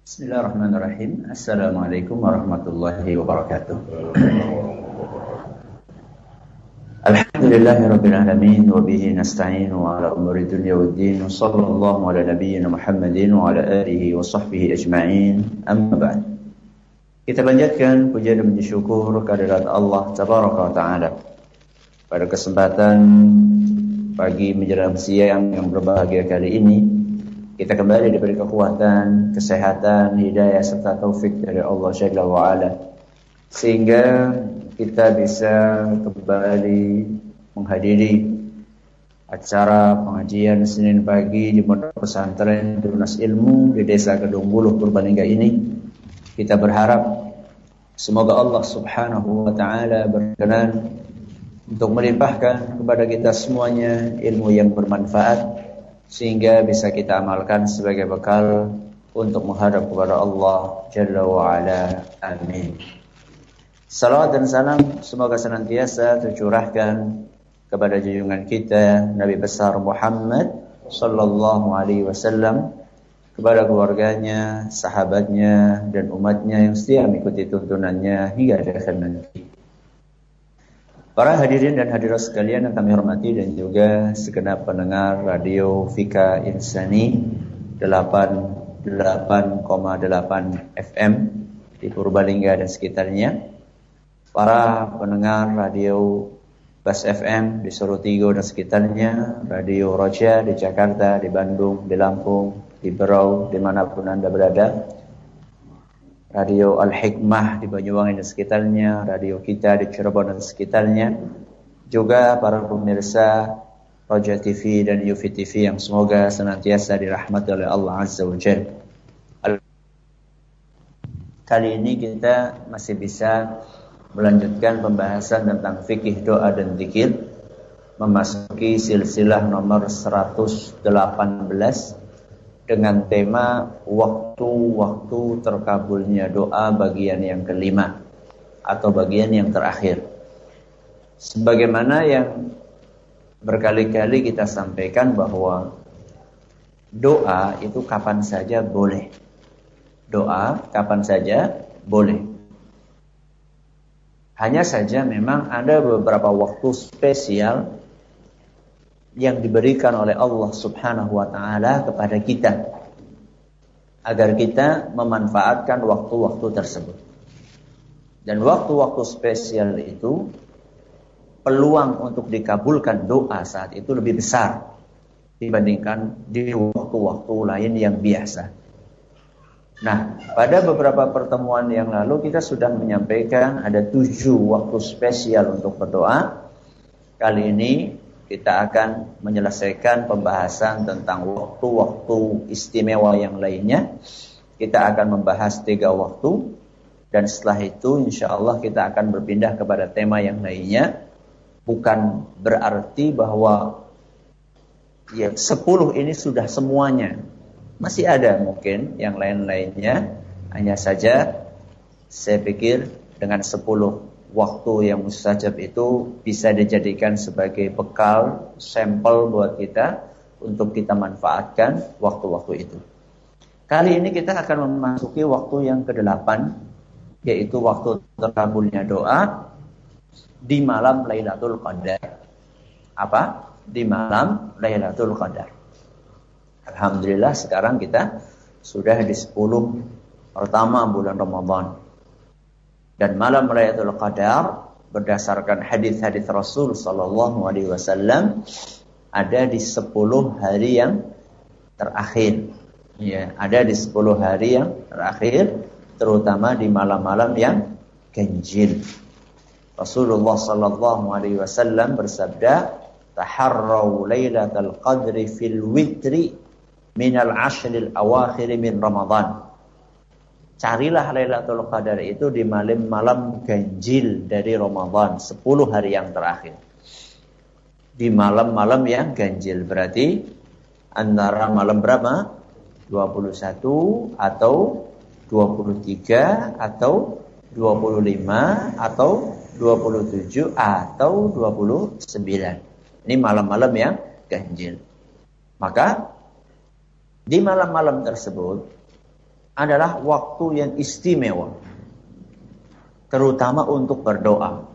Bismillahirrahmanirrahim. Assalamualaikum warahmatullahi wabarakatuh. Alhamdulillahirabbil alamin wa bihi nasta'inu ala umuri dunya waddin. Sallallahu ala nabiyyina Muhammadin wa ala alihi wa sahbihi ajma'in. Amma ba'd. Kita panjatkan puja dan puji syukur kehadirat Allah tabaraka wa taala. Pada kesempatan pagi menjelang siang yang berbahagia kali ini, kita kembali diberi kekuatan, kesehatan, hidayah serta taufik dari Allah Jalla wa Ala, sehingga kita bisa kembali menghadiri acara pengajian Senin pagi di Pondok Pesantren Tunas Ilmu di Desa Kedung Buluh Purbalingga ini. Kita berharap semoga Allah Subhanahu wa taala berkenan untuk melimpahkan kepada kita semuanya ilmu yang bermanfaat, sehingga bisa kita amalkan sebagai bekal untuk menghadap kepada Allah Jalla wa Ala. Amin. Salawat dan salam semoga senantiasa tercurahkan kepada junjungan kita Nabi besar Muhammad sallallahu alaihi wasallam, kepada keluarganya, sahabatnya, dan umatnya yang setia mengikuti tuntunannya hingga akhir nanti. Para hadirin dan hadirat sekalian yang kami hormati, dan juga segenap pendengar Radio Fika Insani 88,8 FM di Purbalingga dan sekitarnya, para pendengar Radio Bas FM di Sorutigo dan sekitarnya, Radio Roja di Jakarta, di Bandung, di Lampung, di Berau, dimanapun Anda berada, Radio Al-Hikmah di Banyuwangi dan sekitarnya, radio kita di Cirebon dan sekitarnya, juga para pemirsa Roja TV dan Yufi TV yang semoga senantiasa dirahmati oleh Allah Azza wa Jalla. Kali ini kita masih bisa melanjutkan pembahasan tentang fikih doa dan zikir, memasuki silsilah nomor 118 dengan tema waktu-waktu terkabulnya doa bagian yang kelima atau bagian yang terakhir. Sebagaimana yang berkali-kali kita sampaikan bahwa doa itu kapan saja boleh. Doa kapan saja boleh. Hanya saja memang ada beberapa waktu spesial yang diberikan oleh Allah Subhanahu wa taala kepada kita agar kita memanfaatkan waktu-waktu tersebut. Dan waktu-waktu spesial itu peluang untuk dikabulkan doa saat itu lebih besar dibandingkan di waktu-waktu lain yang biasa. Nah, pada beberapa pertemuan yang lalu kita sudah menyampaikan ada 7 waktu spesial untuk berdoa. Kali ini kita akan menyelesaikan pembahasan tentang waktu-waktu istimewa yang lainnya. Kita akan membahas 3 waktu, dan setelah itu insya Allah kita akan berpindah kepada tema yang lainnya. Bukan berarti bahwa 10 ini sudah semuanya. Masih ada mungkin yang lain-lainnya. Hanya saja saya pikir dengan 10 waktu yang mustajab itu bisa dijadikan sebagai bekal, sampel buat kita untuk kita manfaatkan waktu-waktu itu. Kali ini kita akan memasuki waktu yang ke-8, yaitu waktu terkabulnya doa di malam Lailatul Qadar. Apa? Di malam Lailatul Qadar. Alhamdulillah sekarang kita sudah di 10 pertama bulan Ramadan. Dan malam Lailatul Qadar berdasarkan hadis-hadis Rasul sallallahu alaihi wasallam ada di 10 hari yang terakhir. Ya, ada di 10 hari yang terakhir, terutama di malam-malam yang ganjil. Rasulullah sallallahu alaihi wasallam bersabda, "Taharraw Lailatul Qadri fil witri minal ashril awakhir min Ramadan." Carilah Lailatul Qadar itu di malam-malam ganjil dari Ramadan, 10 hari yang terakhir. Di malam-malam yang ganjil berarti antara malam berapa? 21 atau 23 atau 25 atau 27 atau 29. Ini malam-malam yang ganjil. Maka di malam-malam tersebut adalah waktu yang istimewa, terutama untuk berdoa.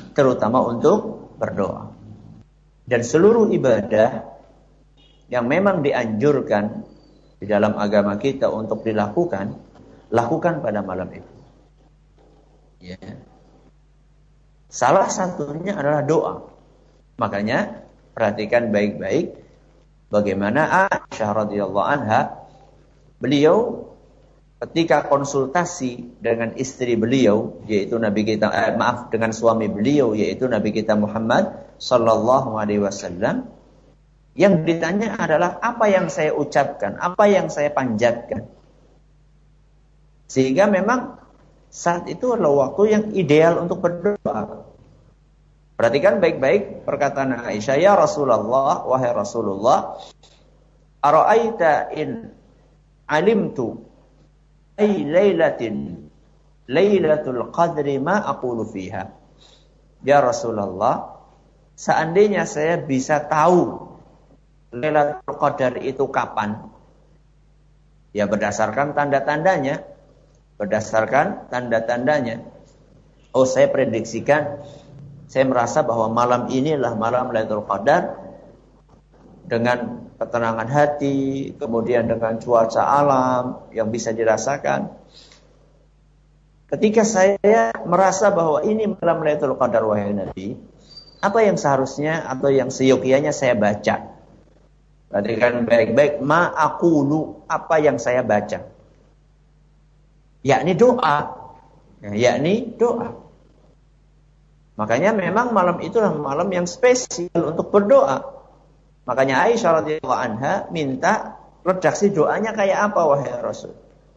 Dan seluruh ibadah yang memang dianjurkan di dalam agama kita untuk dilakukan, lakukan pada malam itu. Ya. Salah satunya adalah doa. Makanya perhatikan baik-baik bagaimana Aisyah radhiyallahu anha, beliau ketika konsultasi dengan istri beliau, yaitu dengan suami beliau, yaitu Nabi kita Muhammad sallallahu alaihi wasallam, yang ditanya adalah apa yang saya ucapkan, apa yang saya panjatkan. Sehingga memang saat itu adalah waktu yang ideal untuk berdoa. Perhatikan baik-baik perkataan Aisyah, ya Rasulullah, wahai Rasulullah, ara'aita in alimtu ay lailatul qadri ma aqulu fiha. Ya Rasulullah, seandainya saya bisa tahu Lailatul Qadar itu kapan, ya berdasarkan tanda-tandanya. Oh, saya prediksikan, saya merasa bahwa malam inilah malam Lailatul Qadar, dengan ketenangan hati, kemudian dengan cuaca alam yang bisa dirasakan. Ketika saya merasa bahwa ini malam Lailatul Qadar, wahai Nabi, apa yang seharusnya atau yang seyogianya saya baca? Perhatikan baik-baik, ma aqulu, apa yang saya baca? Yakni doa. Makanya memang malam itulah malam yang spesial untuk berdoa. Makanya Aisyah radhiyallahu anha minta redaksi doanya kayak apa, wahai Rasul.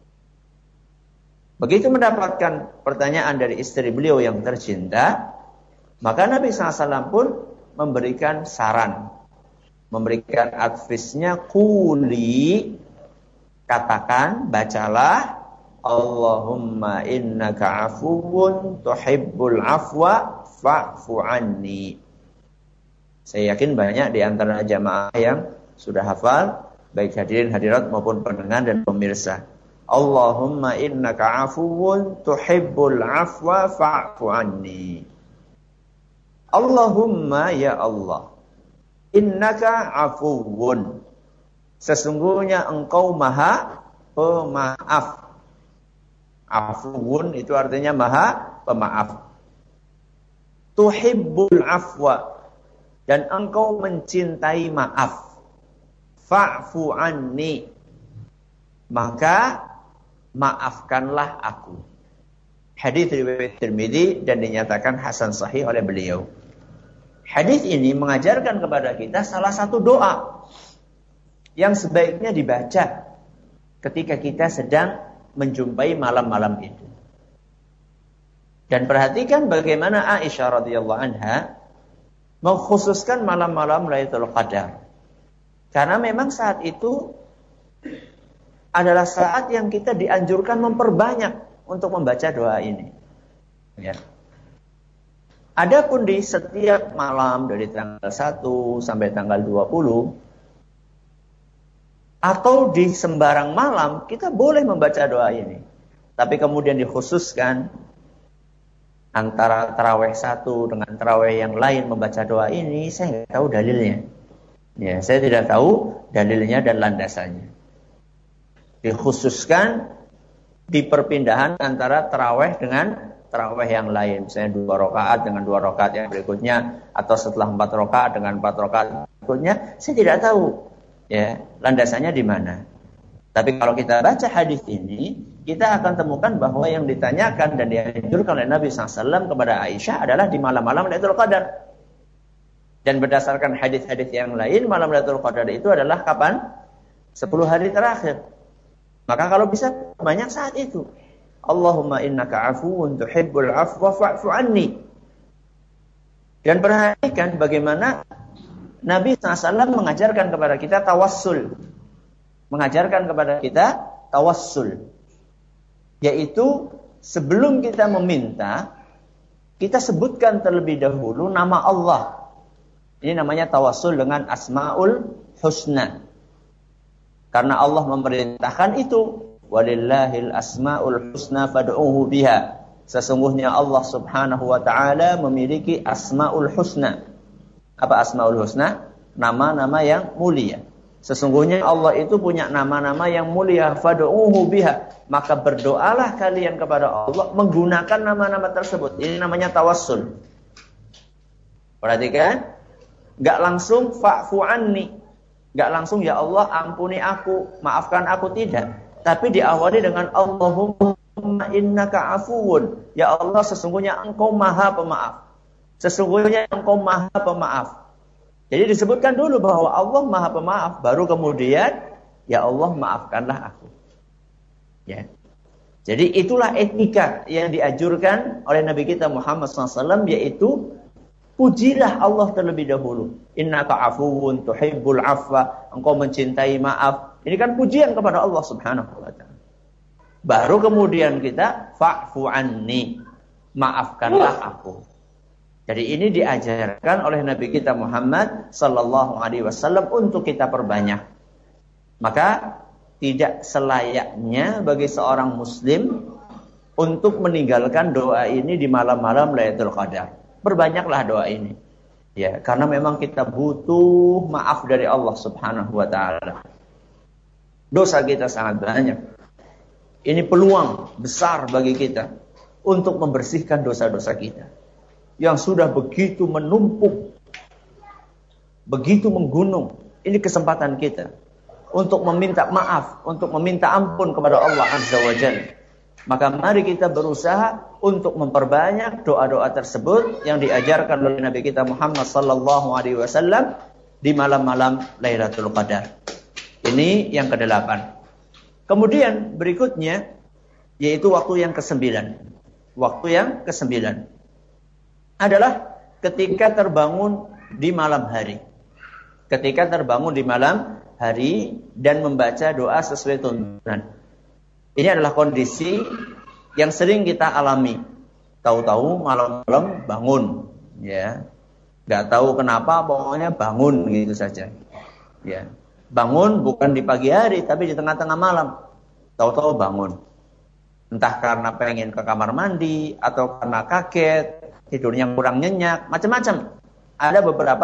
Begitu mendapatkan pertanyaan dari istri beliau yang tercinta, maka Nabi SAW pun memberikan saran, memberikan advisnya, quli, katakan, bacalah, Allahumma innaka afuwun tuhibbul afwa fa'fu anni. Saya yakin banyak di antara jamaah yang sudah hafal, baik hadirin hadirat maupun pendengar dan pemirsa. Allahumma innaka afuwun tuhibbul afwa fa'fu anni. Allahumma, ya Allah, innaka afuwun, sesungguhnya engkau maha pemaaf. Afuwun itu artinya maha pemaaf. Tuhibbul afwa, dan engkau mencintai maaf. Fa'fu anni, maka maafkanlah aku. Hadis riwayat Tirmidzi dan dinyatakan hasan sahih oleh beliau. Hadis ini mengajarkan kepada kita salah satu doa yang sebaiknya dibaca ketika kita sedang menjumpai malam-malam itu. Dan perhatikan bagaimana Aisyah radhiyallahu anha mengkhususkan malam-malam Lailatul Qadar. Karena memang saat itu adalah saat yang kita dianjurkan memperbanyak untuk membaca doa ini. Ya. Adapun di setiap malam dari tanggal 1 sampai tanggal 20 atau di sembarang malam kita boleh membaca doa ini. Tapi kemudian dikhususkan antara tarawih 1 dengan tarawih yang lain membaca doa ini, saya tidak tahu dalilnya. Ya, saya tidak tahu dalilnya dan landasannya. Dikhususkan di perpindahan antara tarawih dengan tarawih yang lain, misalnya 2 rakaat dengan 2 rakaat yang berikutnya, atau setelah 4 rakaat dengan 4 rakaat berikutnya, saya tidak tahu ya landasannya di mana. Tapi kalau kita baca hadis ini, kita akan temukan bahwa yang ditanyakan dan dianjurkan oleh Nabi SAW kepada Aisyah adalah di malam-malam Lailatul Qadar. Dan berdasarkan hadis-hadis yang lain, malam Lailatul Qadar itu adalah kapan? 10 hari terakhir. Maka kalau bisa banyak saat itu. Allahumma innaka afuwun tuhibbul afwa fa'fu anni. Dan perhatikan bagaimana Nabi SAW mengajarkan kepada kita tawassul. Mengajarkan kepada kita tawassul. Yaitu sebelum kita meminta, kita sebutkan terlebih dahulu nama Allah. Ini namanya tawassul dengan Asmaul Husna. Karena Allah memerintahkan itu. Walillahil asmaul husna fad'uhu biha. Sesungguhnya Allah Subhanahu wa taala memiliki asmaul husna. Apa asmaul husna? Nama-nama yang mulia. Sesungguhnya Allah itu punya nama-nama yang mulia. Fad'uhu biha. Maka berdoalah kalian kepada Allah menggunakan nama-nama tersebut. Ini namanya tawassul. Perhatikan. Gak langsung fa'fu anni. Gak langsung ya Allah ampuni aku, maafkan aku, tidak. Tapi diawali dengan Allahumma innaka afuwun. Ya Allah sesungguhnya engkau maha pemaaf. Sesungguhnya engkau maha pemaaf. Jadi disebutkan dulu bahwa Allah maha pemaaf. Baru kemudian ya Allah maafkanlah aku. Ya. Jadi itulah etika yang dianjurkan oleh Nabi kita Muhammad SAW, yaitu pujilah Allah terlebih dahulu. Innaka afuwun tuhibbul afwa. Engkau mencintai maaf. Ini kan pujian kepada Allah Subhanahu wa taala. Baru kemudian kita fa'fu anni. Maafkanlah aku. Jadi ini diajarkan oleh Nabi kita Muhammad sallallahu alaihi wasallam untuk kita perbanyak. Maka tidak selayaknya bagi seorang muslim untuk meninggalkan doa ini di malam-malam Lailatul Qadar. Perbanyaklah doa ini. Ya, karena memang kita butuh maaf dari Allah Subhanahu wa taala. Dosa kita sangat banyak. Ini peluang besar bagi kita untuk membersihkan dosa-dosa kita yang sudah begitu menumpuk, begitu menggunung. Ini kesempatan kita untuk meminta maaf, untuk meminta ampun kepada Allah Azza wa Jalla. Maka mari kita berusaha untuk memperbanyak doa-doa tersebut yang diajarkan oleh Nabi kita Muhammad sallallahu alaihi wasallam di malam-malam Lailatul Qadar. Ini yang ke-8. Kemudian berikutnya yaitu waktu yang ke-9. Waktu yang ke-9 adalah ketika terbangun di malam hari. Ketika terbangun di malam hari dan membaca doa sesuai tuntunan. Ini adalah kondisi yang sering kita alami. Tahu-tahu malam-malam bangun, ya. Enggak tahu kenapa, pokoknya bangun gitu saja. Ya. Bangun bukan di pagi hari, tapi di tengah-tengah malam. Tahu-tahu bangun. Entah karena pengen ke kamar mandi atau karena kaget, tidurnya kurang nyenyak, macam-macam. Ada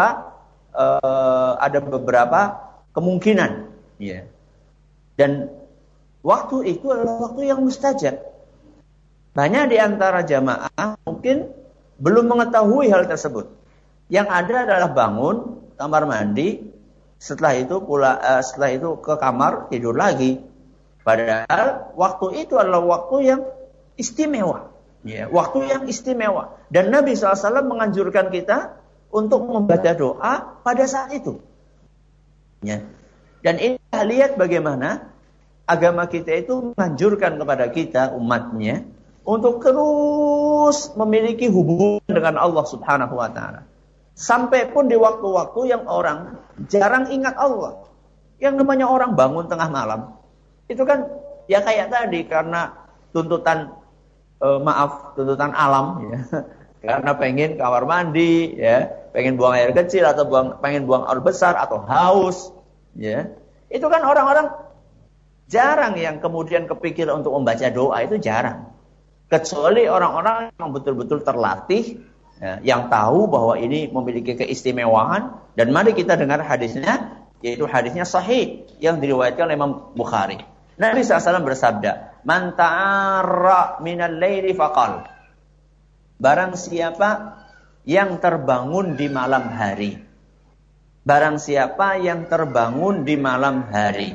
beberapa kemungkinan, ya. Dan waktu itu adalah waktu yang mustajab. Banyak di antara jamaah mungkin belum mengetahui hal tersebut. Yang ada adalah bangun, kamar mandi, setelah itu ke kamar tidur lagi. Padahal waktu itu adalah waktu yang istimewa. Ya, waktu yang istimewa. Dan Nabi SAW menganjurkan kita untuk membaca doa pada saat itu. Ya. Dan ini lihat bagaimana agama kita itu menganjurkan kepada kita, umatnya, untuk terus memiliki hubungan dengan Allah Subhanahu wa ta'ala. Sampai pun di waktu-waktu yang orang jarang ingat Allah. Yang namanya orang bangun tengah malam. Itu kan ya kayak tadi, karena tuntutan tuntutan alam, ya. Karena pengen kamar mandi, ya, pengen buang air kecil atau pengen buang air besar atau haus, ya. Itu kan orang-orang jarang yang kemudian kepikir untuk membaca doa, itu jarang. Kecuali orang-orang yang betul-betul terlatih, ya, yang tahu bahwa ini memiliki keistimewaan. Dan mari kita dengar hadisnya, yaitu hadisnya sahih yang diriwayatkan oleh Imam Bukhari. Nabi SAW bersabda, "Man ta'arra minal laili faqal." Barang siapa yang terbangun di malam hari. Barang siapa yang terbangun di malam hari.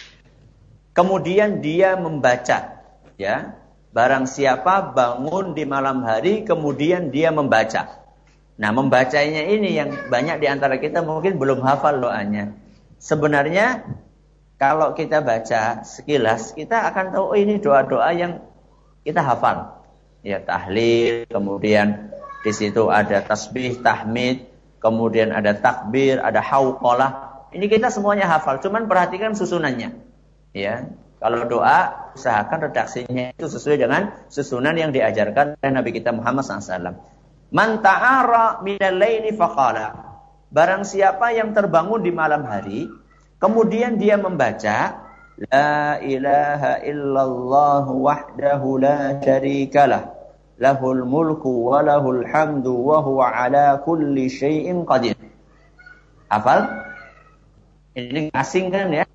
Kemudian dia membaca, ya. Barang siapa bangun di malam hari kemudian dia membaca. Nah, membacanya ini yang banyak di antara kita mungkin belum hafal doanya. Sebenarnya kalau kita baca sekilas, kita akan tahu, oh ini doa-doa yang kita hafal. Ya, tahlil, kemudian di situ ada tasbih, tahmid, kemudian ada takbir, ada hauqalah. Ini kita semuanya hafal, cuman perhatikan susunannya. Ya, kalau doa, usahakan redaksinya itu sesuai dengan susunan yang diajarkan oleh Nabi kita Muhammad SAW. Man ta'ara minal laili faqala. Barang siapa yang terbangun di malam hari, kemudian dia membaca, La ilaha illallah wahdahu la syarikalah. Lahul mulku wa lahul hamdu wa huwa ala kulli syai'in qadir. Hafal? Ini asing kan ya?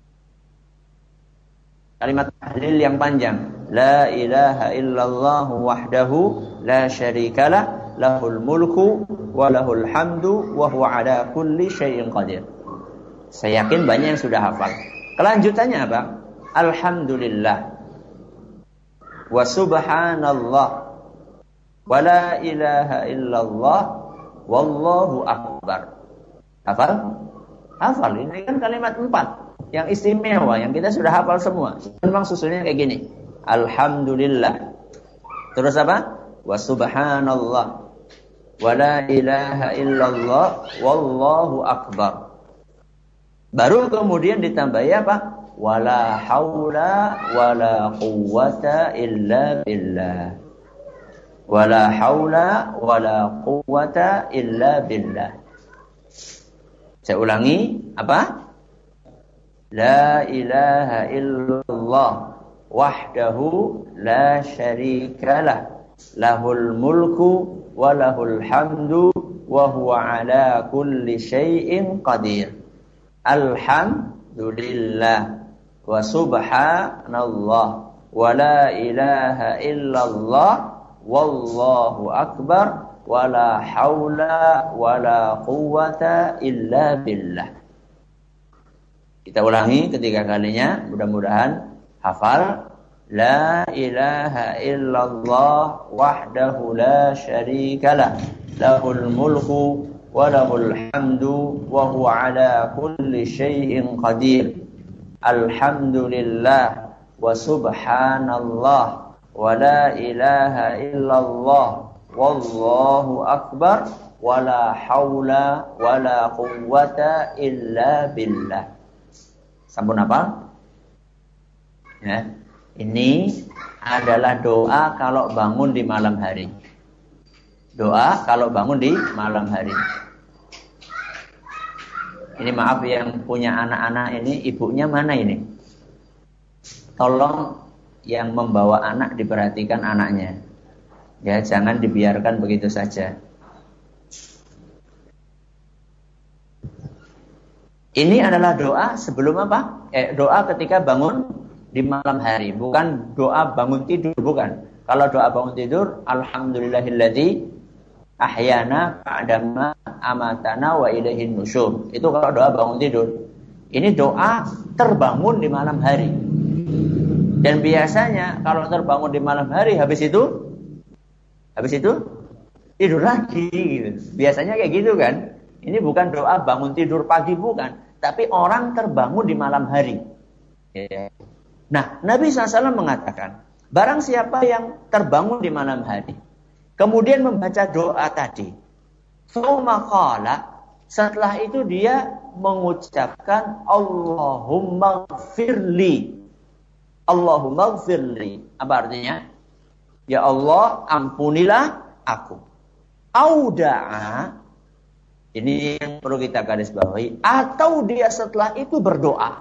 Kalimat tahlil yang panjang. La ilaha illallah wahdahu la syarikalah. Lahul mulku wa lahul hamdu wa huwa ala kulli syai'in qadir. Saya yakin banyak yang sudah hafal. Kelanjutannya apa? Alhamdulillah. Wa subhanallah. Wa la ilaha illallah. Wallahu akbar. Hafal? Hafal. Ini kan kalimat 4. Yang istimewa. Yang kita sudah hafal semua. Memang susunnya kayak gini. Alhamdulillah. Terus apa? Wa subhanallah. Wa la ilaha illallah. Wallahu akbar. Baru kemudian ditambahi apa? Wala haula wala quwwata illa billah. Wala haula wala quwwata illa billah. Saya ulangi apa? La ilaha illallah wahdahu la syarikalah. Lahul mulku wa lahul hamdu wa huwa ala kulli syai'in qadir. Alhamdulillah wa subhanallah wa la ilaha illallah wallahu akbar wa la hawla wa la quwwata illa billah. Kita ulangi ketiga kalinya, mudah-mudahan hafal. La ilaha illallah wahdahu la syarikalah. Lahul mulku wa lahul hamdu wa huwa ala kulli syai'in qadir. Alhamdulillah wa subhanallah wa la ilaha illallah wallahu akbar wa la hawla wa la quwwata illa billah. Sampun apa? Ya. Ini adalah doa kalau bangun di malam hari. Doa kalau bangun di malam hari. Ini maaf yang punya anak-anak ini, ibunya mana ini? Tolong yang membawa anak diperhatikan anaknya. Ya, jangan dibiarkan begitu saja. Ini adalah doa sebelum apa? Doa ketika bangun di malam hari, bukan doa bangun tidur, bukan. Kalau doa bangun tidur, alhamdulillahilladzi ahyana ba'dama amatana wa ilaihin nusyur. Itu kalau doa bangun tidur. Ini doa terbangun di malam hari. Dan biasanya kalau terbangun di malam hari, habis itu tidur lagi gitu. Biasanya kayak gitu kan. Ini bukan doa bangun tidur pagi, bukan, tapi orang terbangun di malam hari. Ya. Nah, Nabi SAW mengatakan, barang siapa yang terbangun di malam hari, kemudian membaca doa tadi, setelah itu dia mengucapkan Allahumma gfirli. Allahumma gfirli. Apa artinya? Ya Allah, ampunilah aku. Auda'a. Ini yang perlu kita garis bawahi. Atau dia setelah itu berdoa.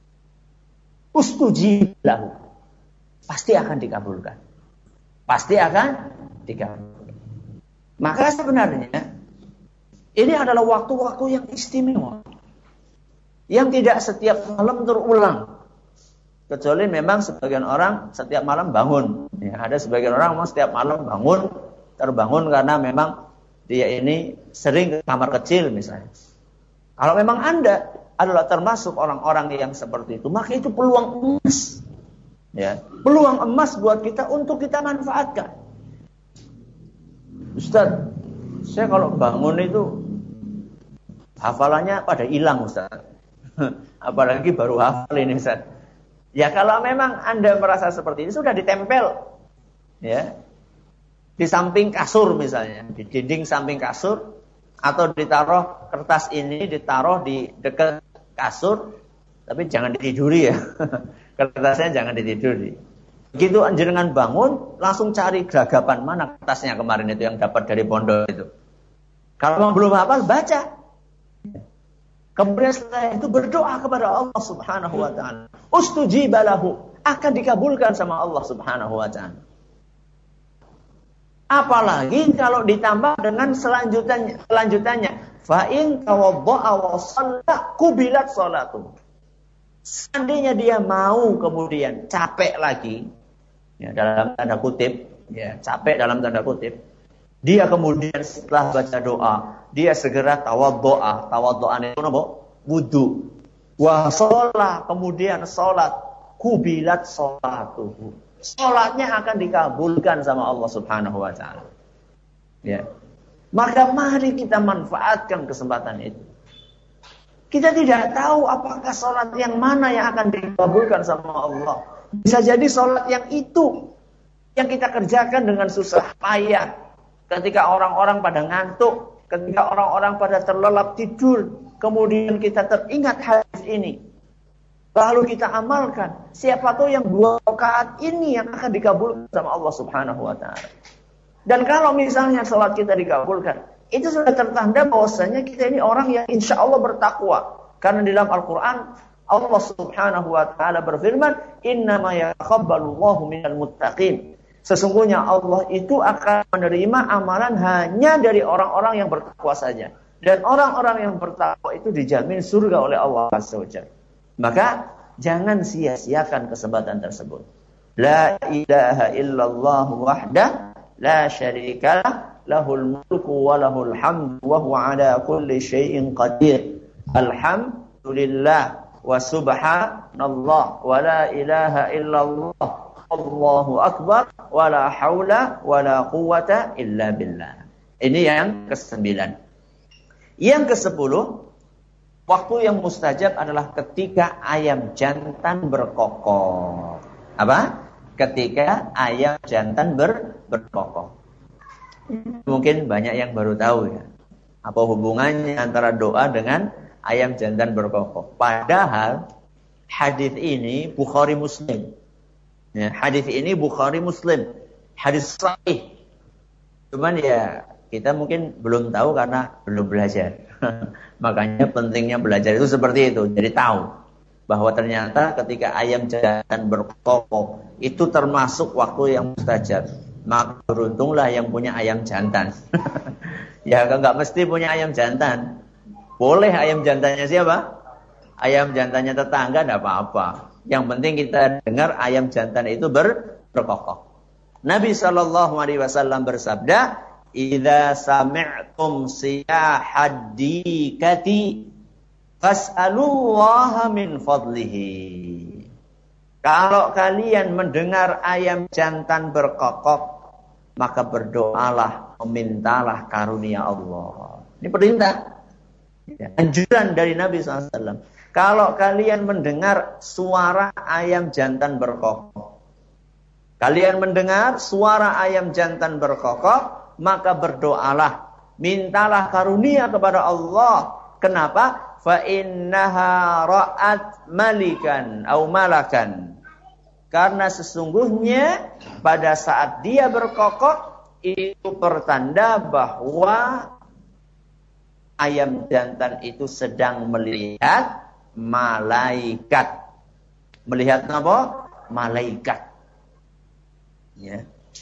Ustujib lahu. Pasti akan dikabulkan. Pasti akan dikabulkan. Maka sebenarnya ini adalah waktu-waktu yang istimewa. Yang tidak setiap malam terulang. Kecuali memang sebagian orang setiap malam bangun. Ya, ada sebagian orang memang setiap malam terbangun karena memang dia ini sering ke kamar kecil misalnya. Kalau memang Anda adalah termasuk orang-orang yang seperti itu, maka itu peluang emas. Ya, peluang emas buat kita untuk kita manfaatkan. Ustaz, saya kalau bangun itu hafalannya pada hilang, Ustaz. Apalagi baru hafal ini, Ustaz. Ya, kalau memang Anda merasa seperti ini, sudah ditempel. Ya. Di samping kasur misalnya, di dinding samping kasur, atau ditaruh kertas ini ditaruh di dekat kasur, tapi jangan ditiduri ya. Kertasnya jangan ditiduri. Begitu jenengan bangun, langsung cari geragapan mana kertasnya kemarin itu yang dapat dari pondok itu. Kalau belum hafal, baca. Kemudian setelah itu berdoa kepada Allah Subhanahu wa taala. Ustujiba lahu, akan dikabulkan sama Allah Subhanahu wa taala. Apalagi kalau ditambah dengan selanjutannya, fa in tawadda'a wa shalla qubilat sholatuh. Seandainya dia mau kemudian capek lagi, ya, dalam tanda kutip, ya, capek dalam tanda kutip, dia kemudian setelah baca doa, dia segera tawaddo'a. Tawaddo'an itu apa? Wudu. Wa sholat, kemudian sholat. Kubilat sholatuhu. Sholatnya akan dikabulkan sama Allah Subhanahu wa ta'ala. Ya. Maka mari kita manfaatkan kesempatan itu. Kita tidak tahu apakah sholat yang mana yang akan dikabulkan sama Allah. Bisa jadi sholat yang itu yang kita kerjakan dengan susah payah. Ketika orang-orang pada ngantuk, ketika orang-orang pada terlelap tidur, kemudian kita teringat hadis ini, lalu kita amalkan. Siapa tahu yang 2 rakaat ini yang akan dikabulkan sama Allah Subhanahu wa taala. Dan kalau misalnya sholat kita dikabulkan, itu sudah tertanda bahwasanya kita ini orang yang insya Allah bertakwa. Karena di dalam Al-Quran Allah Subhanahu wa taala berfirman, "Innama yataqabbalullahu minal muttaqin." Sesungguhnya Allah itu akan menerima amalan hanya dari orang-orang yang bertakwa saja. Dan orang-orang yang bertakwa itu dijamin surga oleh Allah Azza wa Jalla. Maka jangan sia-siakan kesempatan tersebut. La ilaha illallah wahdah la syarikalah, lahul mulku wa lahul hamdu wa huwa ala kulli syai'in qadir. Alhamdulillah wa subhanallah wa la ilaha illallah. Allahu akbar wa la haula wa la quwwata illa billah. Ini yang ke-9. Yang ke-10, waktu yang mustajab adalah ketika ayam jantan berkokok. Apa? Ketika ayam jantan berkokok. Mungkin banyak yang baru tahu ya. Apa hubungannya antara doa dengan ayam jantan berkokok? Padahal hadis ini Bukhari Muslim. Ya, hadis ini Bukhari Muslim, hadis sahih. Cuman ya kita mungkin belum tahu karena belum belajar. Makanya pentingnya belajar itu seperti itu. Jadi tahu bahwa ternyata ketika ayam jantan berkokok itu termasuk waktu yang mustajab. Maka beruntunglah yang punya ayam jantan. Ya nggak mesti punya ayam jantan. Boleh ayam jantannya siapa? Ayam jantannya tetangga tidak apa-apa. Yang penting kita dengar ayam jantan itu berkokok. Nabi SAW bersabda, "Idza sami'tum siyahad dikati fas'alullaha min fadlihi." Kalau kalian mendengar ayam jantan berkokok, maka berdoalah, memintalah karunia Allah. Ini perintah, anjuran dari Nabi SAW. Kalau kalian mendengar suara ayam jantan berkokok, kalian mendengar suara ayam jantan berkokok, maka berdoalah, mintalah karunia kepada Allah. Kenapa? Fa innaha ra'at malikan au malakan. Karena sesungguhnya pada saat dia berkokok itu pertanda bahwa ayam jantan itu sedang melihat malaikat. Melihat apa? Malaikat. Ya.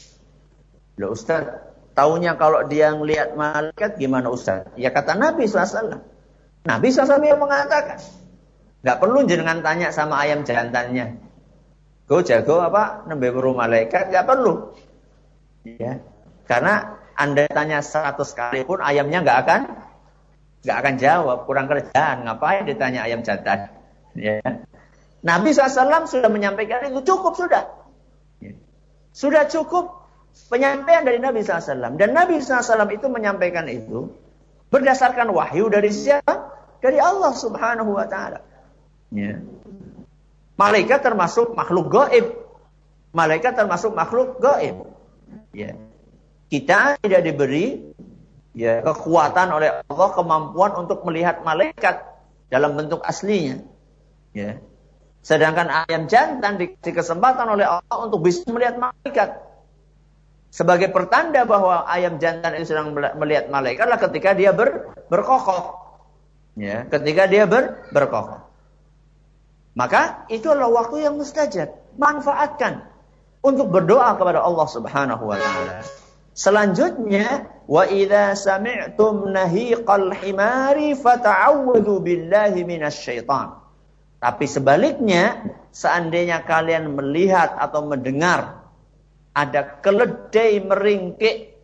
Loh Ustaz, taunya kalau dia ngelihat malaikat gimana Ustaz? Ya kata Nabi SAW. Nabi SAW yang mengatakan, nggak perlu jenengan tanya sama ayam jantannya. Go jago apa? Nembe weruh malaikat, nggak perlu. Ya. Karena Anda tanya 100 kali pun ayamnya nggak akan jawab, kurang kerjaan, ngapain ditanya ayam jantan? Ya. Nabi SAW sudah menyampaikan itu, cukup sudah. Ya. Sudah cukup penyampaian dari Nabi SAW. Dan Nabi SAW itu menyampaikan itu berdasarkan wahyu dari siapa? Dari Allah Subhanahu wa Ta'ala. Ya. Malaikat termasuk makhluk gaib. Malaikat termasuk makhluk gaib. Ya. Kita tidak diberi kekuatan oleh Allah, kemampuan untuk melihat malaikat dalam bentuk aslinya. Ya. Sedangkan ayam jantan dikasih kesempatan oleh Allah untuk bisa melihat malaikat. Sebagai pertanda bahwa ayam jantan itu sedang melihat malaikat adalah ketika dia berkokok. Ya, ketika dia berkokok. Maka itu adalah waktu yang mustajab. Manfaatkan untuk berdoa kepada Allah Subhanahu wa taala. Selanjutnya, wa idza sami'tum nahiqal himari fata'awwadhu billahi minasyaitan. Tapi sebaliknya, seandainya kalian melihat atau mendengar ada keledai meringkik,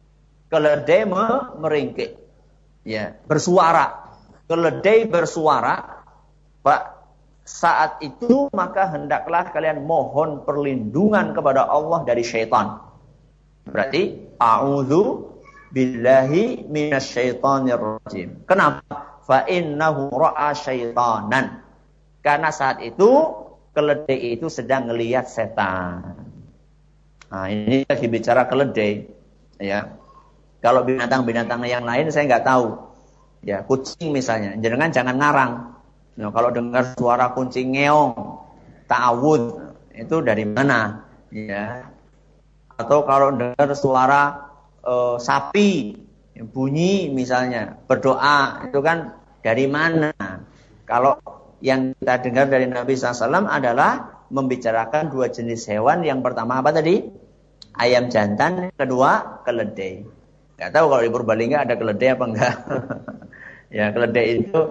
ya, bersuara, keledai bersuara, Pak, saat itu maka hendaklah kalian mohon perlindungan kepada Allah dari syaitan. Berarti a'udzu billahi minasyaitonir rajim. Kenapa? Fa innahu ra'a syaitanan. Karena saat itu keledai itu sedang melihat setan. Nah, ini lagi bicara keledai, ya. Kalau binatang-binatang yang lain saya nggak tahu. Ya, kucing misalnya, jangan ngarang. Nah, kalau dengar suara kucing ngeong, ta'awud, itu dari mana? Ya. Atau kalau dengar suara sapi bunyi misalnya, berdoa, itu kan dari mana? Kalau yang kita dengar dari Nabi SAW adalah membicarakan dua jenis hewan. Yang pertama apa tadi? Ayam jantan, kedua keledai. Nggak tahu kalau di Purbalingga ada keledai apa enggak. Ya, keledai itu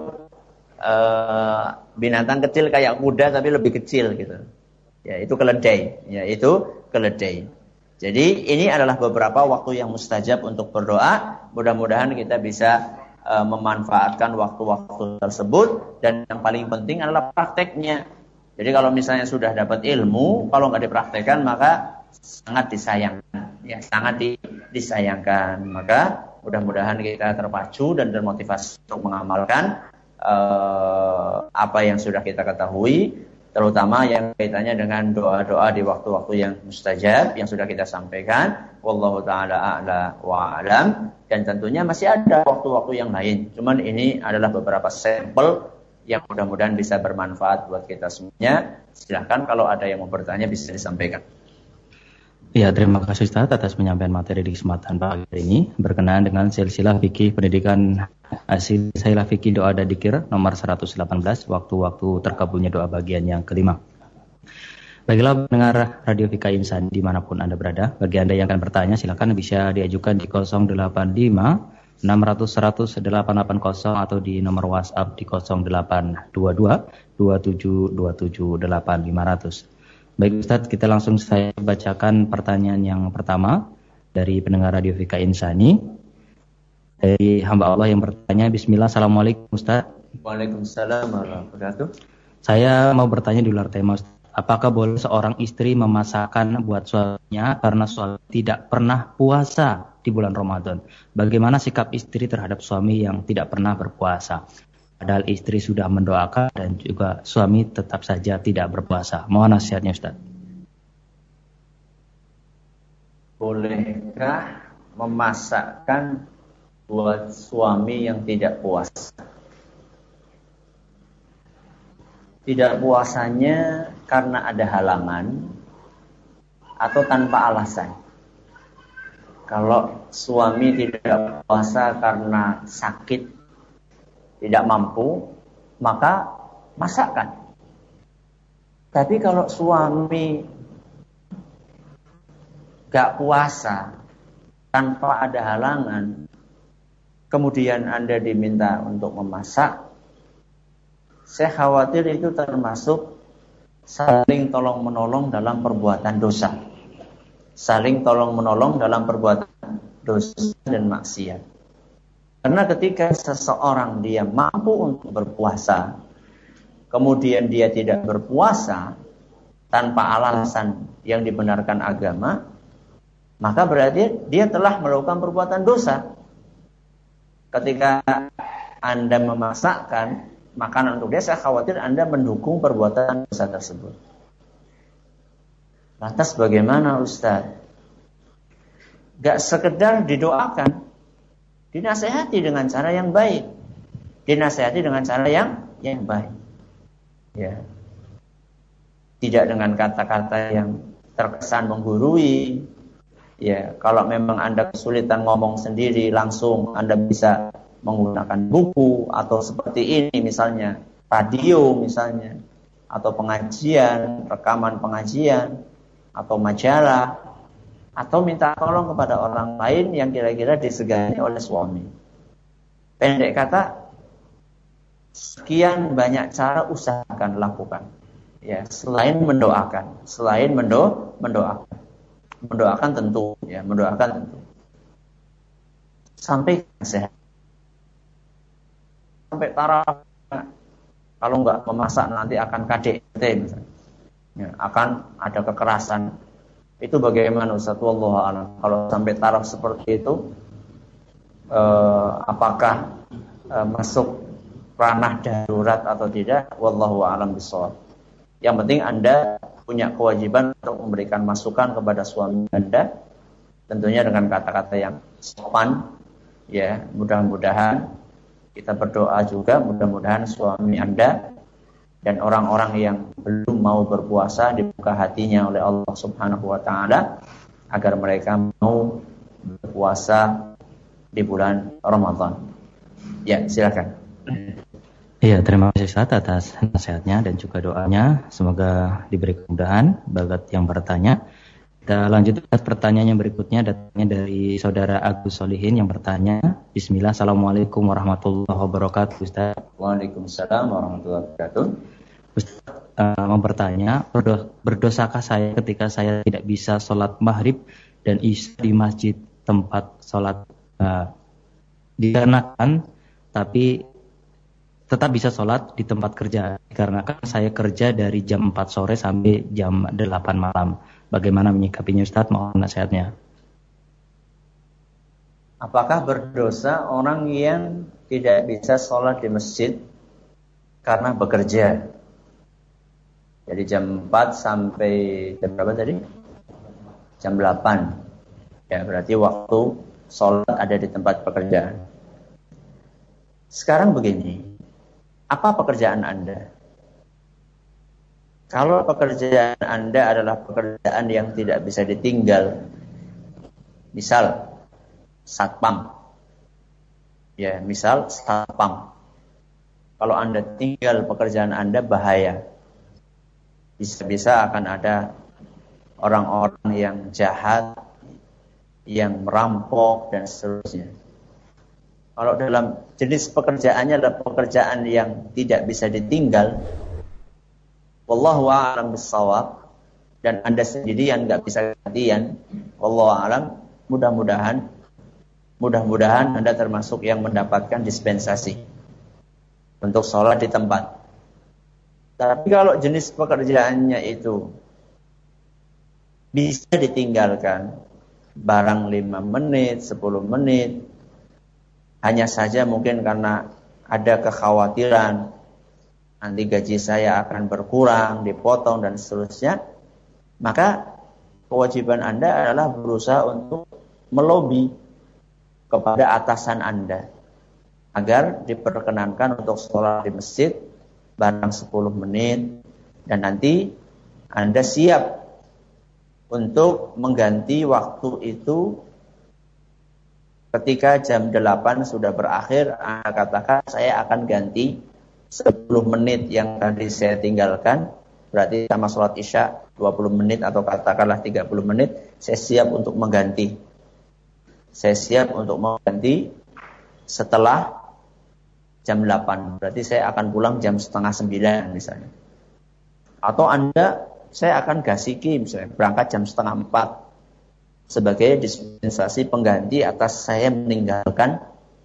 binatang kecil kayak kuda tapi lebih kecil gitu. Ya, itu keledai. Ya, itu keledai. Jadi ini adalah beberapa waktu yang mustajab untuk berdoa. Mudah-mudahan kita bisa memanfaatkan waktu-waktu tersebut. Dan yang paling penting adalah prakteknya. Jadi kalau misalnya sudah dapat ilmu, kalau nggak dipraktekkan maka sangat disayangkan. Ya, sangat disayangkan. Maka mudah-mudahan kita terpacu dan termotivasi untuk mengamalkan apa yang sudah kita ketahui, terutama yang kaitannya dengan doa-doa di waktu-waktu yang mustajab yang sudah kita sampaikan. Wallahu taala a'la wa a'lam. Dan tentunya masih ada waktu-waktu yang lain. Cuman ini adalah beberapa sampel yang mudah-mudahan bisa bermanfaat buat kita semuanya. Silahkan kalau ada yang mau bertanya bisa disampaikan. Ya, terima kasih Ustaz atas penyampaian materi di kesempatan pagi hari ini berkenaan dengan silsilah fikih pendidikan silsilah fikih doa dan dzikir nomor 118, waktu-waktu terkabulnya doa bagian yang kelima. Baiklah pendengar Radio Fika Insan dimanapun Anda berada, bagi Anda yang akan bertanya silakan bisa diajukan di 085 600 100 880 atau di nomor WhatsApp di 0822 27 27 8500. Baik Ustadz, kita langsung saya bacakan pertanyaan yang pertama dari pendengar Radio Fika Insani. Dari hamba Allah yang bertanya, Bismillah, Assalamualaikum Ustadz. Waalaikumsalam warahmatullahi wabarakatuh. Saya mau bertanya di luar tema Ustadz. Apakah boleh seorang istri memasakkan buat suaminya karena suami tidak pernah puasa di bulan Ramadan? Bagaimana sikap istri terhadap suami yang tidak pernah berpuasa? Padahal istri sudah mendoakan dan juga suami tetap saja tidak berpuasa. Mohon nasihatnya Ustaz. Bolehkah memasakkan buat suami yang tidak puasa? Tidak puasanya karena ada halangan atau tanpa alasan? Kalau suami tidak puasa karena sakit, tidak mampu, maka masakkan. Tapi kalau suami gak puasa tanpa ada halangan, kemudian Anda diminta untuk memasak, saya khawatir itu termasuk saling tolong-menolong dalam perbuatan dosa. Saling tolong-menolong dalam perbuatan dosa dan maksiat. Karena ketika seseorang dia mampu untuk berpuasa, kemudian dia tidak berpuasa tanpa alasan yang dibenarkan agama, maka berarti dia telah melakukan perbuatan dosa. Ketika Anda memasakkan makanan untuk dia, saya khawatir Anda mendukung perbuatan dosa tersebut. Lantas bagaimana Ustaz? Gak sekedar didoakan, dinasehati dengan cara yang baik. Dinasehati dengan cara yang baik. Ya. Tidak dengan kata-kata yang terkesan menggurui. Ya, kalau memang Anda kesulitan ngomong sendiri, langsung Anda bisa menggunakan buku atau seperti ini misalnya, radio misalnya, atau pengajian, rekaman pengajian, atau majalah, atau minta tolong kepada orang lain yang kira-kira disegani oleh suami. Pendek kata, sekian banyak cara usahakan lakukan. Ya, selain mendoakan, mendoakan tentu, ya, mendoakan tentu. Sampai sehat. Sampai taraf, kalau enggak memasak nanti akan KDRT misalnya. Ya, akan ada kekerasan. Itu bagaimana Ustaz? Wallahu a'lam. Kalau sampai taraf seperti itu, apakah masuk ranah darurat atau tidak? Wallahu a'lam bishawab. Yang penting Anda punya kewajiban untuk memberikan masukan kepada suami Anda, tentunya dengan kata-kata yang sopan. Ya, mudah-mudahan kita berdoa juga, mudah-mudahan suami Anda dan orang-orang yang belum mau berpuasa dibuka hatinya oleh Allah Subhanahu wa taala agar mereka mau berpuasa di bulan Ramadan. Ya, silakan. Iya, terima kasih Ustaz atas nasihatnya dan juga doanya. Semoga diberi kemudahan bagi yang bertanya. Kita lanjut ke pertanyaan yang berikutnya, datangnya dari saudara Agus Solihin yang bertanya. Bismillah, Assalamualaikum warahmatullahi wabarakatuh Ustaz. Waalaikumsalam warahmatullahi wabarakatuh. Ustaz mau bertanya, berdosakah saya ketika saya tidak bisa sholat maghrib dan isya di masjid tempat sholat dikarenakan, tapi tetap bisa sholat di tempat kerja dikarenakan saya kerja dari jam 4 sore sampai jam 8 malam. Bagaimana menyikapinya Ustaz? Mohon nasihatnya. Apakah berdosa orang yang tidak bisa sholat di masjid karena bekerja? Jadi jam 4 sampai jam berapa tadi? Jam 8. Ya, berarti waktu sholat ada di tempat pekerjaan. Sekarang begini, apa pekerjaan Anda? Kalau pekerjaan Anda adalah pekerjaan yang tidak bisa ditinggal, misal satpam, ya misal satpam. Kalau Anda tinggal pekerjaan Anda bahaya, bisa-bisa akan ada orang-orang yang jahat, yang merampok dan seterusnya. Kalau dalam jenis pekerjaannya adalah pekerjaan yang tidak bisa ditinggal, wallahu a'lam bishawab, dan Anda sendiri yang nggak bisa gantian, wallahu a'lam, mudah-mudahan Anda termasuk yang mendapatkan dispensasi untuk sholat di tempat. Tapi kalau jenis pekerjaannya itu bisa ditinggalkan, barang 5 menit, 10 menit, hanya saja mungkin karena ada kekhawatiran nanti gaji saya akan berkurang, dipotong dan seterusnya, maka kewajiban Anda adalah berusaha untuk melobi kepada atasan Anda agar diperkenankan untuk sholat di masjid barang 10 menit, dan nanti Anda siap untuk mengganti waktu itu ketika jam 8 sudah berakhir. Anda katakan saya akan ganti 10 menit yang tadi saya tinggalkan, berarti sama sholat isya 20 menit atau katakanlah 30 menit, saya siap untuk mengganti. Saya siap untuk mengganti setelah jam 8. Berarti saya akan pulang jam 8:30 misalnya. Atau saya akan gasiki misalnya, berangkat jam 3:30 sebagai dispensasi pengganti atas saya meninggalkan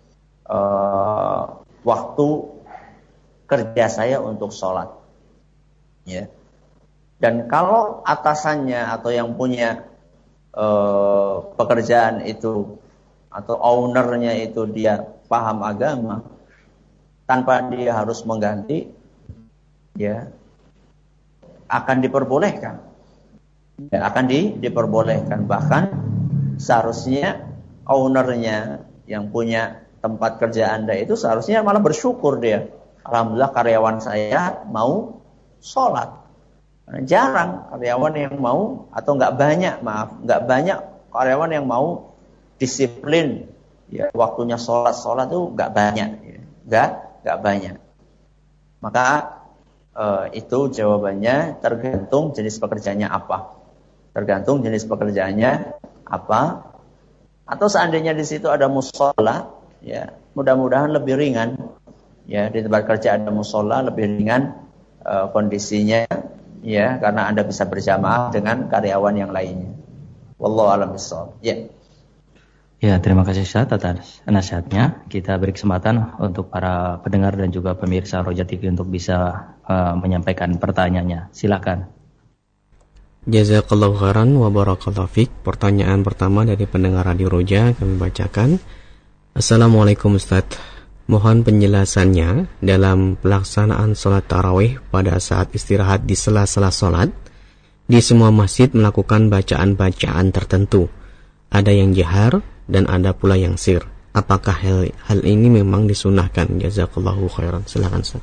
waktu kerja saya untuk sholat, ya. Dan kalau atasannya atau yang punya pekerjaan itu atau ownernya itu dia paham agama, tanpa dia harus mengganti, ya, akan diperbolehkan, ya, akan diperbolehkan. Bahkan seharusnya ownernya yang punya tempat kerja Anda itu seharusnya malah bersyukur dia. Alhamdulillah karyawan saya mau sholat. Jarang karyawan yang mau, atau nggak banyak karyawan yang mau disiplin ya waktunya sholat tuh nggak banyak, ya. nggak banyak. Maka itu jawabannya tergantung jenis pekerjaannya apa. Tergantung jenis pekerjaannya apa. Atau seandainya di situ ada musola, ya mudah-mudahan lebih ringan. Ya, di tempat kerja ada musola lebih ringan kondisinya, ya, karena Anda bisa berjamaah dengan karyawan yang lainnya. Wallahu a'lam bishawab. Ya. Ya, terima kasih Ustaz atas nasihatnya. Kita beri kesempatan untuk para pendengar dan juga pemirsa Roja TV untuk bisa menyampaikan pertanyaannya. Silakan. Jazakallahu khairan wa barakallahu fik. Pertanyaan pertama dari pendengar Radio Roja kami bacakan. Assalamualaikum Ustaz. Mohon penjelasannya dalam pelaksanaan sholat tarawih pada saat istirahat di sela-sela sholat. Di semua masjid melakukan bacaan-bacaan tertentu. Ada yang jahar dan ada pula yang sir. Apakah hal ini memang disunahkan? Jazakallahu khairan. Silakan Ustaz.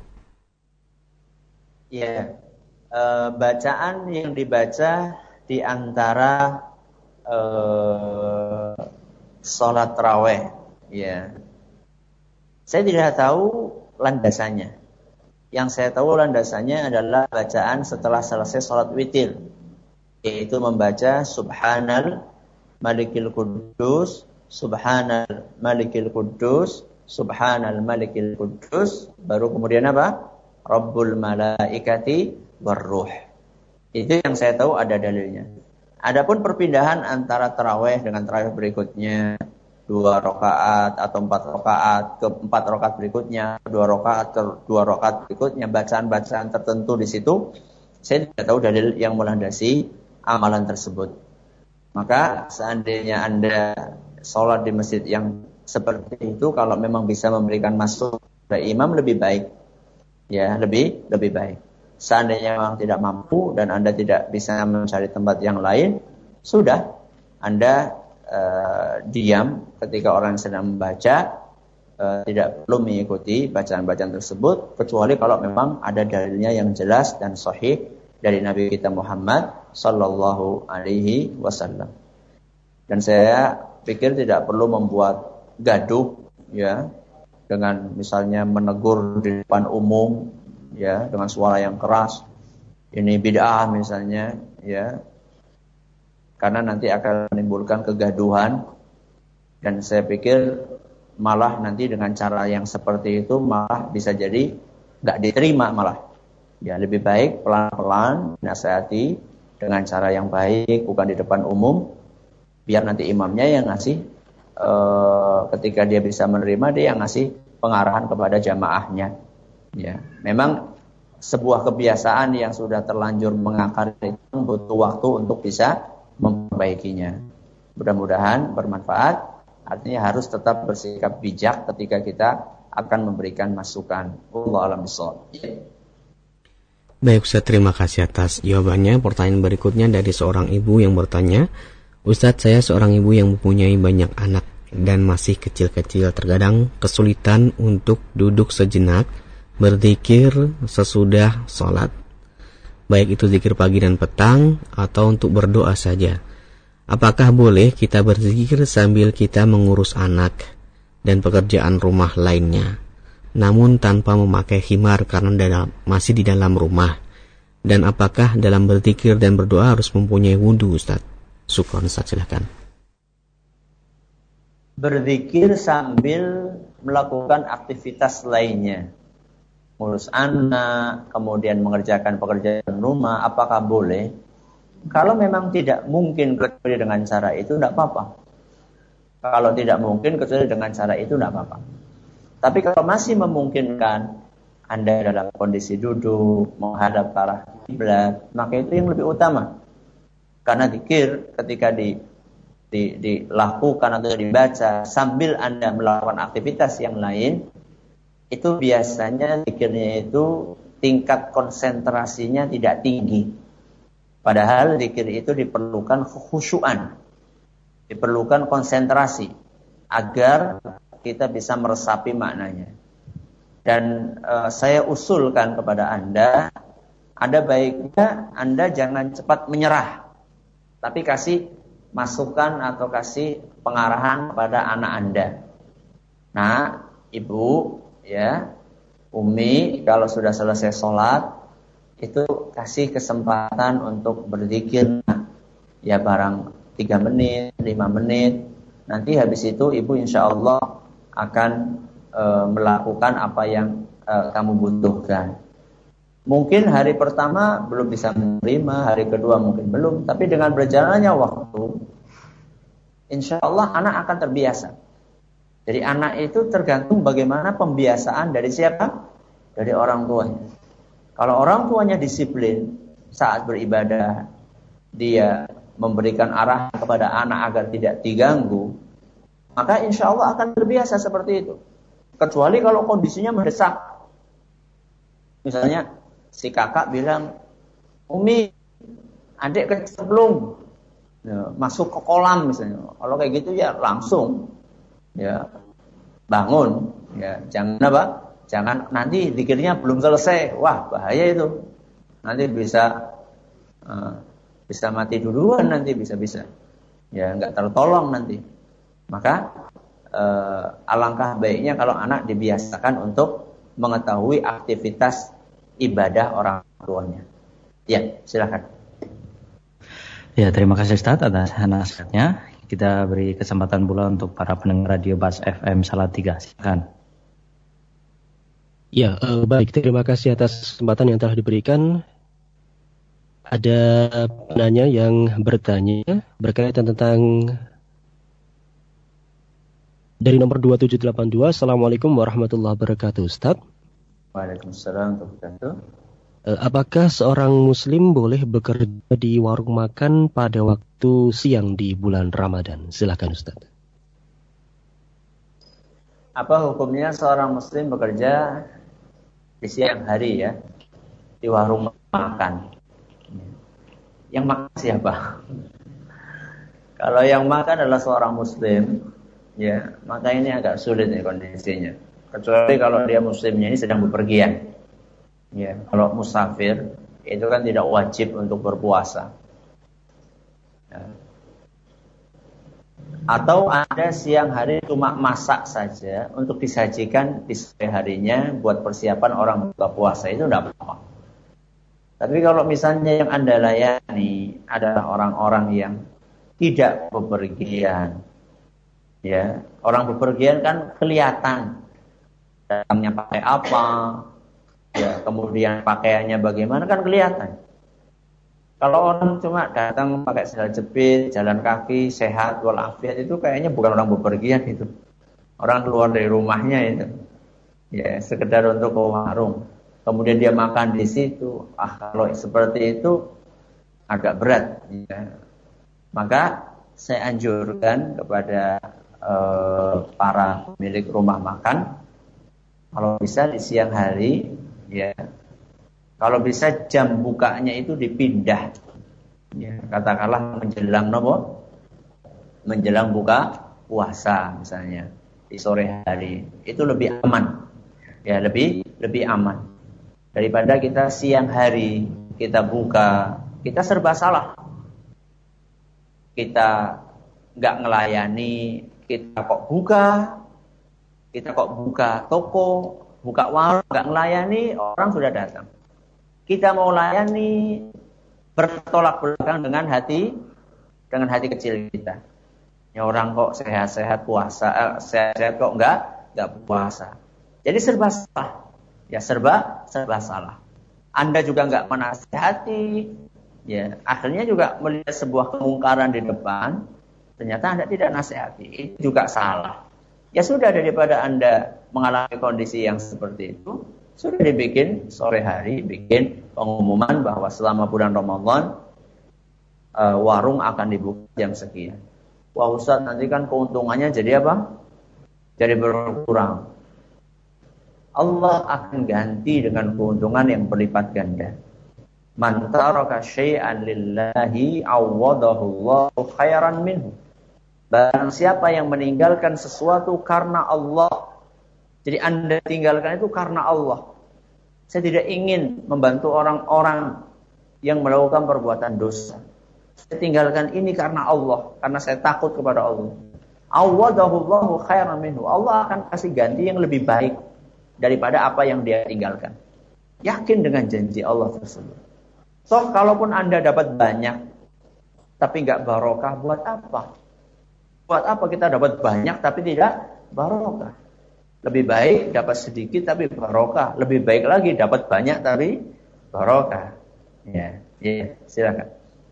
Ya, bacaan yang dibaca di antara sholat tarawih, ya. Saya tidak tahu landasannya. Yang saya tahu landasannya adalah bacaan setelah selesai sholat witir, yaitu membaca Subhanal Malikil Quddus, Subhanal Malikil Quddus, Subhanal Malikil Quddus, baru kemudian apa? Rabbul Malaikati Warruh. Itu yang saya tahu ada dalilnya. Adapun perpindahan antara tarawih dengan tarawih berikutnya, 2 rakaat atau 4 rakaat ke 4 rakaat berikutnya, 2 rakaat ke 2 rakaat berikutnya, bacaan-bacaan tertentu di situ, saya tidak tahu dalil yang melandasi amalan tersebut. Maka seandainya Anda sholat di masjid yang seperti itu, kalau memang bisa memberikan masuk kepada imam lebih baik, ya lebih baik. Seandainya memang tidak mampu dan Anda tidak bisa mencari tempat yang lain, sudah Anda diam ketika orang sedang membaca, tidak perlu mengikuti bacaan-bacaan tersebut, kecuali kalau memang ada dalilnya yang jelas dan sahih dari Nabi kita Muhammad sallallahu alaihi wasallam. Dan saya pikir tidak perlu membuat gaduh, ya, dengan misalnya menegur di depan umum, ya, dengan suara yang keras, ini bid'ah misalnya, ya, karena nanti akan menimbulkan kegaduhan. Dan saya pikir malah nanti dengan cara yang seperti itu malah bisa jadi nggak diterima malah. Ya lebih baik pelan-pelan nasihati dengan cara yang baik, bukan di depan umum, biar nanti imamnya yang ngasih ketika dia bisa menerima, dia yang ngasih pengarahan kepada jamaahnya. Ya, memang sebuah kebiasaan yang sudah terlanjur mengakar itu butuh waktu untuk bisa memperbaikinya. Mudah-mudahan bermanfaat. Artinya harus tetap bersikap bijak ketika kita akan memberikan masukan. Wallahu a'lam bishawab. Baik Ustaz, terima kasih atas jawabannya. Pertanyaan berikutnya dari seorang ibu yang bertanya, Ustaz, saya seorang ibu yang mempunyai banyak anak dan masih kecil-kecil. Terkadang kesulitan untuk duduk sejenak berzikir sesudah sholat, baik itu zikir pagi dan petang atau untuk berdoa saja. Apakah boleh kita berzikir sambil kita mengurus anak dan pekerjaan rumah lainnya, namun tanpa memakai khimar karena masih di dalam rumah? Dan apakah dalam berzikir dan berdoa harus mempunyai wudu, Ustaz? Syukran Ustaz, silakan. Berzikir sambil melakukan aktivitas lainnya, ngurus anak, kemudian mengerjakan pekerjaan rumah, apakah boleh? Kalau memang tidak mungkin kecuali dengan cara itu, tidak apa-apa. Kalau tidak mungkin kecuali dengan cara itu, tidak apa-apa. Tapi kalau masih memungkinkan, Anda dalam kondisi duduk, menghadap ke arah kiblat, maka itu yang lebih utama. Karena zikir ketika dilakukan atau dibaca sambil Anda melakukan aktivitas yang lain, itu biasanya zikirnya itu tingkat konsentrasinya tidak tinggi. Padahal zikir itu diperlukan kekhusyuan, diperlukan konsentrasi agar kita bisa meresapi maknanya. Dan saya usulkan kepada Anda, ada baiknya Anda jangan cepat menyerah, tapi kasih masukan atau kasih pengarahan kepada anak Anda. Nah, ibu, ya, Umi, kalau sudah selesai sholat, itu kasih kesempatan untuk berzikir, ya barang 3 menit, 5 menit. Nanti habis itu ibu insya Allah akan melakukan apa yang kamu butuhkan. Mungkin hari pertama belum bisa menerima, hari kedua mungkin belum, tapi dengan berjalannya waktu, insya Allah anak akan terbiasa. Jadi anak itu tergantung bagaimana pembiasaan dari siapa? Dari orang tuanya. Kalau orang tuanya disiplin saat beribadah, dia memberikan arahan kepada anak agar tidak diganggu, maka insya Allah akan terbiasa seperti itu. Kecuali kalau kondisinya mendesak. Misalnya si kakak bilang, Umi, adik kecemplung, ya, masuk ke kolam misalnya. Kalau kayak gitu ya langsung, ya bangun, ya jangan apa? Jangan nanti zikirnya belum selesai, wah bahaya itu. Nanti bisa mati duluan nanti bisa, ya nggak tertolong nanti. Maka alangkah baiknya kalau anak dibiasakan untuk mengetahui aktivitas ibadah orang tuanya. Ya, silakan. Ya, terima kasih Ustaz atas nasihatnya. Kita beri kesempatan pula untuk para pendengar Radio Bas FM Salatiga. Silakan. Ya, baik. Terima kasih atas kesempatan yang telah diberikan. Ada penanya yang bertanya berkaitan tentang dari nomor 2782. Assalamualaikum warahmatullahi wabarakatuh, Ustaz. Waalaikumsalam warahmatullahi wabarakatuh. Apakah seorang muslim boleh bekerja di warung makan pada waktu siang di bulan Ramadan? Silakan, Ustaz. Apa hukumnya seorang muslim bekerja di siang hari ya, di warung makan? Yang makan siapa? Kalau yang makan adalah seorang muslim, ya, maka ini agak sulit nih kondisinya. Kecuali kalau dia muslimnya ini sedang bepergian. Ya, kalau musafir itu kan tidak wajib untuk berpuasa. Ya. Atau ada siang hari cuma masak saja untuk disajikan di sore harinya buat persiapan orang buka puasa, itu tidak apa-apa. Tapi kalau misalnya yang Anda layani adalah orang-orang yang tidak bepergian, ya, orang bepergian kan kelihatan datangnya pakai apa, ya, kemudian pakaiannya bagaimana kan kelihatan. Kalau orang cuma datang pakai sandal jepit, jalan kaki, sehat walafiat, itu kayaknya bukan orang bepergian itu. Orang keluar dari rumahnya itu, ya, sekedar untuk ke warung. Kemudian dia makan di situ. Kalau seperti itu agak berat, ya. Maka saya anjurkan kepada para pemilik rumah makan, kalau bisa di siang hari, ya, kalau bisa jam bukanya itu dipindah, ya, katakanlah menjelang menjelang buka puasa misalnya di sore hari, itu lebih aman, ya, lebih aman daripada kita siang hari kita buka, kita serba salah, kita nggak ngelayani, kita kok buka toko, buka warung, nggak ngelayani, orang sudah datang. Kita mau layani, bertolak belakang dengan hati kecil kita. Ya, orang kok sehat-sehat puasa, sehat-sehat kok nggak puasa. Jadi serba salah, ya, serba salah. Anda juga nggak menasihati, ya, akhirnya juga melihat sebuah kemungkaran di depan, ternyata Anda tidak nasihati, itu juga salah. Ya sudah, daripada Anda mengalami kondisi yang seperti itu, sudah dibikin sore hari, bikin pengumuman bahwa selama bulan Ramadan warung akan dibuka jam sekian. Wah Ustaz, nanti kan keuntungannya jadi apa? Jadi berkurang. Allah akan ganti dengan keuntungan yang berlipat ganda. Man taraka syai'an lillahi awwadahu Allahu khairan minhu. Barang siapa yang meninggalkan sesuatu karena Allah. Jadi Anda tinggalkan itu karena Allah. Saya tidak ingin membantu orang-orang yang melakukan perbuatan dosa. Saya tinggalkan ini karena Allah, karena saya takut kepada Allah. Awadahullahu khairan minhu. Allah akan kasih ganti yang lebih baik daripada apa yang dia tinggalkan. Yakin dengan janji Allah tersebut. So, kalaupun Anda dapat banyak, tapi nggak barokah, buat apa? Buat apa kita dapat banyak tapi tidak barokah? Lebih baik dapat sedikit tapi barokah. Lebih baik lagi dapat banyak tapi barokah. Ya, silakan.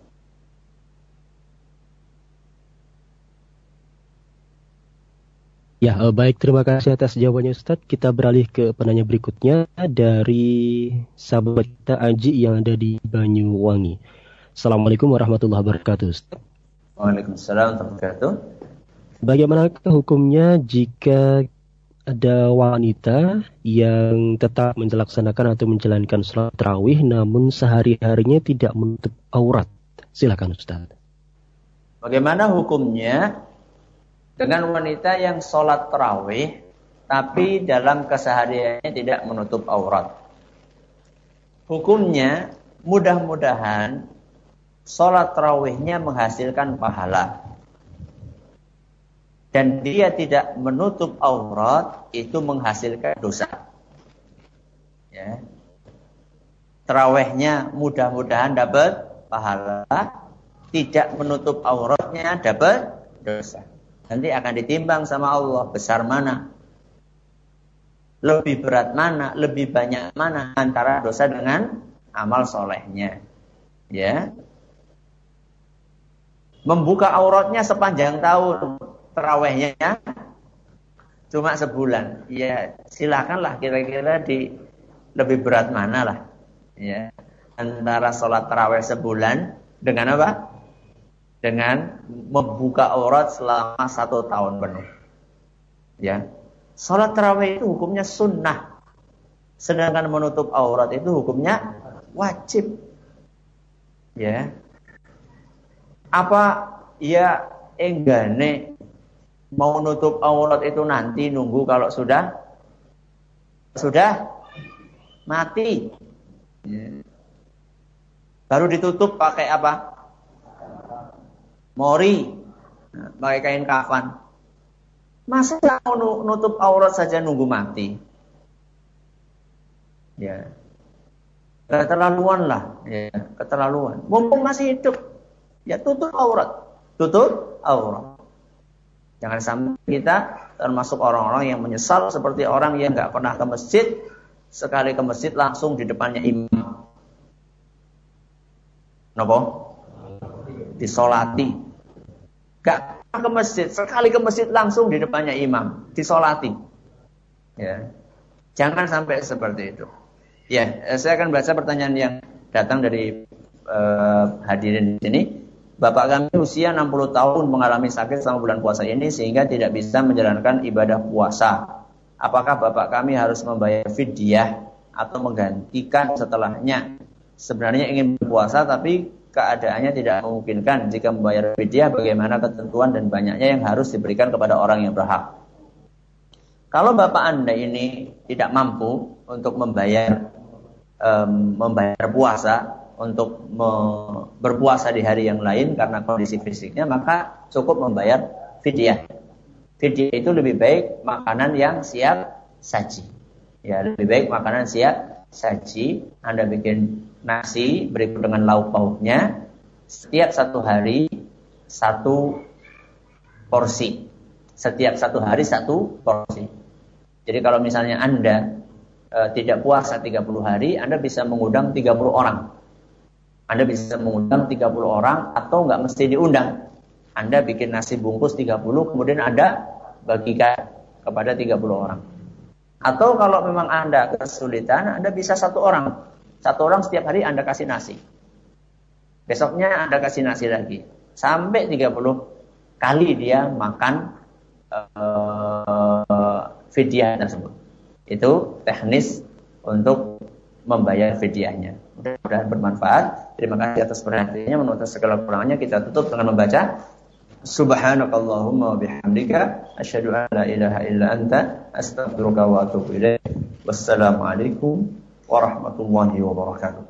Ya, baik, terima kasih atas jawabannya Ustadz. Kita beralih ke penanya berikutnya dari sahabat kita Aji yang ada di Banyuwangi. Assalamualaikum warahmatullahi wabarakatuh, Ustadz. Waalaikumsalam warahmatullahi wabarakatuh. Bagaimanakah hukumnya jika ada wanita yang tetap melaksanakan atau menjalankan sholat tarawih namun sehari-harinya tidak menutup aurat? Silakan Ustaz. Bagaimana hukumnya dengan wanita yang sholat tarawih tapi dalam kesehariannya tidak menutup aurat? Hukumnya mudah-mudahan sholat tarawihnya menghasilkan pahala. Dan dia tidak menutup aurat, itu menghasilkan dosa. Ya. Tarawihnya mudah-mudahan dapat pahala, tidak menutup auratnya dapat dosa. Nanti akan ditimbang sama Allah, besar mana, lebih berat mana, lebih banyak mana antara dosa dengan amal solehnya. Ya. Membuka auratnya sepanjang tahun, tarawihnya cuma sebulan. Ya, silakanlah kira-kira di lebih berat mana lah. Ya, antara sholat tarawih sebulan dengan apa? Dengan membuka aurat selama 1 tahun penuh. Ya, sholat tarawih itu hukumnya sunnah, sedangkan menutup aurat itu hukumnya wajib. Ya, apa ya enggane mau nutup aurat itu nanti nunggu kalau sudah mati. Ya. Baru ditutup pakai apa? Mori. Nah, pakai kain kafan. Masa mau nutup aurat saja nunggu mati? Ya. Keterlaluan lah, ya, keterlaluan. Mumpung masih hidup, ya tutup aurat. Tutup aurat. Jangan sampai kita termasuk orang-orang yang menyesal seperti orang yang nggak pernah ke masjid, sekali ke masjid langsung di depannya imam. Napa? Disolati. Gak pernah ke masjid, sekali ke masjid langsung di depannya imam, disolati. Ya. Jangan sampai seperti itu. Ya, saya akan baca pertanyaan yang datang dari hadirin di sini. Bapak kami usia 60 tahun mengalami sakit selama bulan puasa ini sehingga tidak bisa menjalankan ibadah puasa. Apakah bapak kami harus membayar fidyah atau menggantikan setelahnya? Sebenarnya ingin berpuasa tapi keadaannya tidak memungkinkan. Jika membayar fidyah, bagaimana ketentuan dan banyaknya yang harus diberikan kepada orang yang berhak? Kalau bapak Anda ini tidak mampu untuk membayar puasa, untuk berpuasa di hari yang lain karena kondisi fisiknya, maka cukup membayar fidyah. Fidyah itu lebih baik makanan yang siap saji. Ya, lebih baik makanan siap saji. Anda bikin nasi berikut dengan lauk pauknya. Setiap 1 hari 1 porsi. Setiap 1 hari 1 porsi. Jadi kalau misalnya Anda tidak puasa 30 hari, Anda bisa mengundang 30 orang. Anda bisa mengundang 30 orang atau nggak mesti diundang. Anda bikin nasi bungkus 30, kemudian Anda bagikan kepada 30 orang. Atau kalau memang Anda kesulitan, Anda bisa 1 orang. 1 orang setiap hari Anda kasih nasi. Besoknya Anda kasih nasi lagi. Sampai 30 kali dia makan fidyah tersebut. Itu teknis untuk membayar fidyahnya. Mudah-mudahan bermanfaat. Terima kasih atas perhatiannya. Menurut segala kurangannya kita tutup dengan membaca Subhanakallahumma wa bihamdika asyhadu an la ilaha illa anta astaghfiruka wa atubu ilaik. Wassalamualaikum warahmatullahi wabarakatuh.